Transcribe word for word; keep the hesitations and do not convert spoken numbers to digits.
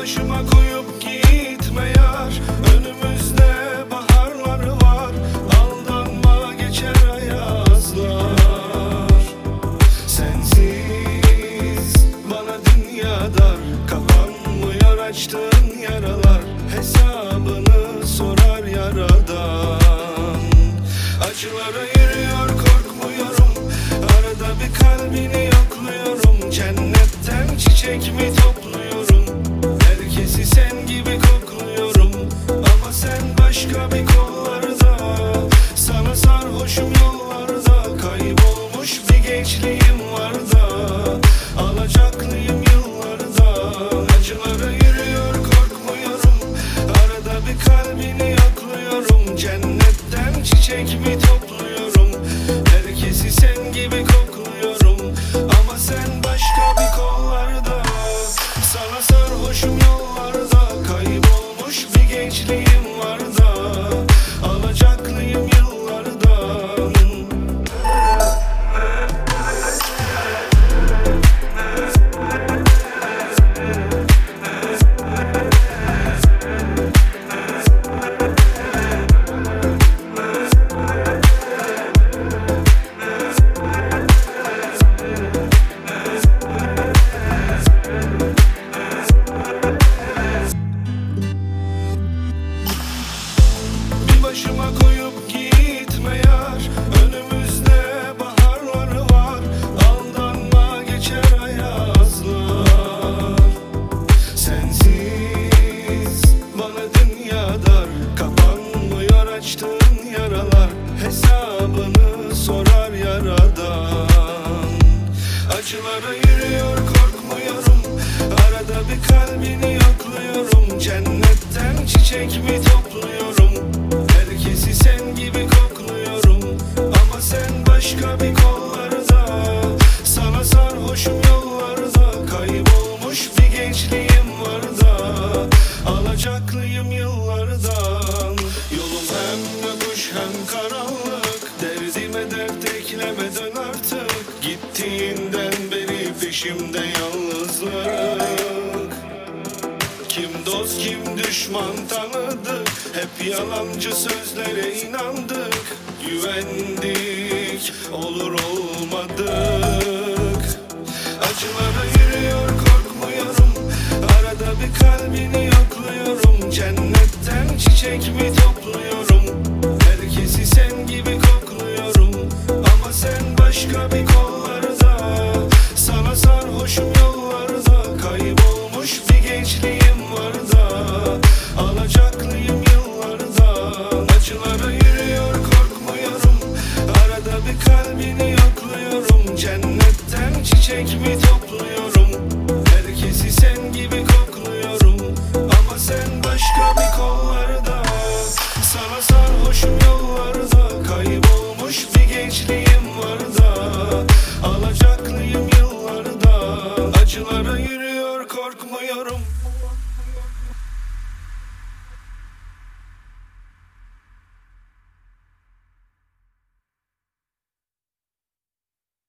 başıma koyup gitme yar. Önümüzde baharlar var, aldanma geçer ayazlar. Sensiz bana dünya dar, kapanmıyor açtığın yaralar. Hesabını sorar yaradan. Acılara yürüyor korkmuyorum, arada bir kalbini yokluyorum. Cennetten çiçek mi topluyorum, herkesi sen gibi kokluyorum. Ama sen başka bir kollarda, sana sarhoşum yollarda. Kaybolmuş bir gençliğim var da, alacaklıyım yıllarda. Acılara yürüyor korkmuyorum, arada bir kalbini yokluyorum. Cennetten çiçek mi topluyorum, herkesi sen gibi kokluyorum. Ama sen başka bir kollarda, sana sarhoşum yollarda. Kaybolmuş bir gençliğim var da, alacaklıyım yıllardan. Başıma koyup gitme yar. Önümüzde baharlar var, aldanma geçer ayazlar. Sensiz bana dünya dar, kapanmıyor açtığın yaralar. Hesabını sorar yaradan. Acılara yürüyor korkmuyorum, arada bir kalbini yokluyorum. Cennetten çiçek mi topluyorum, herkesi sen gibi kokluyorum. Ama sen başka bir kollarda, sana sarhoşum yollarda. Kaybolmuş bir gençliğim var da, alacaklıyım yıllardan. Yolum hem yokuş hem karanlık, derdime dert ekleme dön artık. Gittiğinden beri peşimde yalnızlık. Kim dost kim düşman tanıdık, hep yalancı sözlere inandık. Güvendik, olur olmadık. Acılara yürüyor korkmuyorum, arada bir kalbini yokluyorum. Cennetten çiçek mi topluyorum, herkesi sen gibi kokluyorum. Ama sen başka bir kollarda, sana sarhoşum yollarda. Kaybolmuş bir gençliğim var da, alacaklıyım yıllardan. Acılara yürüyor korkmuyorum, arada bir kalbini yokluyorum. Cennetten çiçek mi topluyorum, herkesi sen gibi kokluyorum. Ama sen başka bir kollarda, sana sarhoşum yollarda.